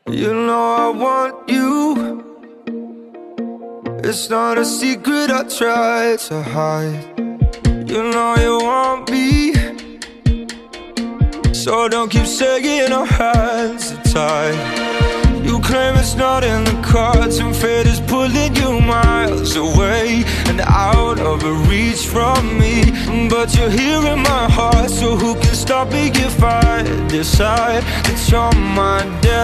You know I want you. It's not a secret I try to hide. You know you want me, so don't keep saying our hands are tied. You claim it's not in the cards, and fate is pulling you miles away and out of reach from me. But you're here in my heart, so who can stop me if I decide that you're my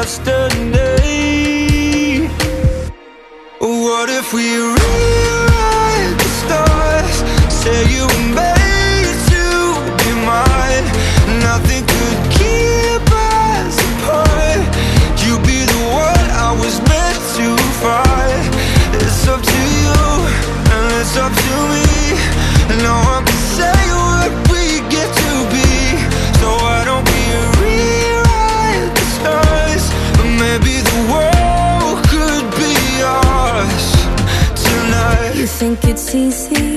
destiny? What if we rewrite the stars? Say you were made to be mine. Nothing could keep us apart. You be the one I was meant to find. It's up to you, and it's up to me. No one can say what we get to be. So why don't we rewrite the stars? But maybe the world could be ours tonight. You think it's easy?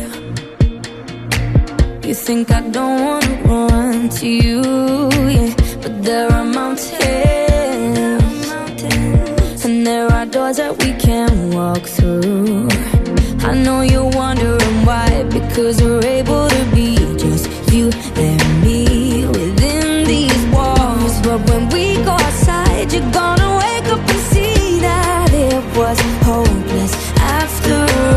You think I don't wanna run to you, yeah. But there are mountains, and there are doors that we can't walk through. I know you're wondering why, because we're able to be just you and me within these walls. But when we go outside, you're gonna wake up and see that it was hopeless after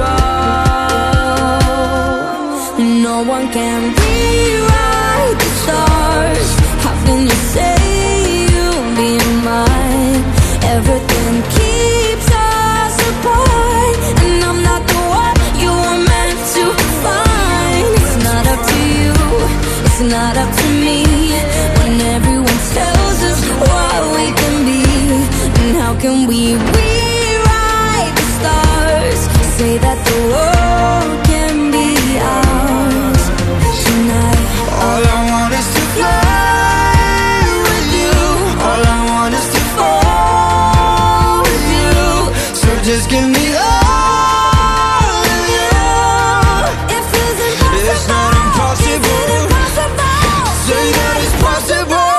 all. No one can rewrite the stars. How can you say you'll be mine? Everything keeps us apart, and I'm not the one you were meant to find. It's not up to you, it's not up to me, when everyone tells us what we can be. And how can we rewrite the stars? Say that the world can be ours tonight. All I want is to fly with you. All I want is to fall with you. So just give me all of you. It feels impossible. It's not impossible. Say that it's possible.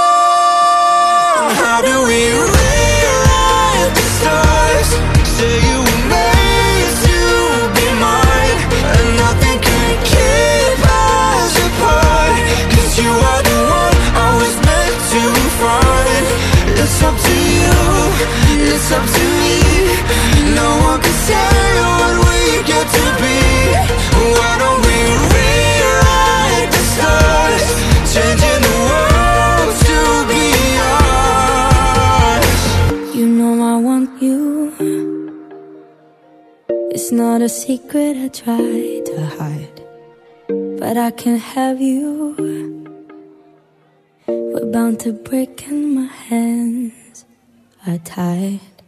How do we rewrite the stars? Say you were made to be mine, and nothing can keep us apart. 'Cause you are the one I was meant to find. It's up to you, it's up to me. No one can say what we get to be. Why don't we rewrite the stars? Changing the world to be ours. You know I want you. It's not a secret I try to hide, but I can have you. We're bound to break and my hands are tied.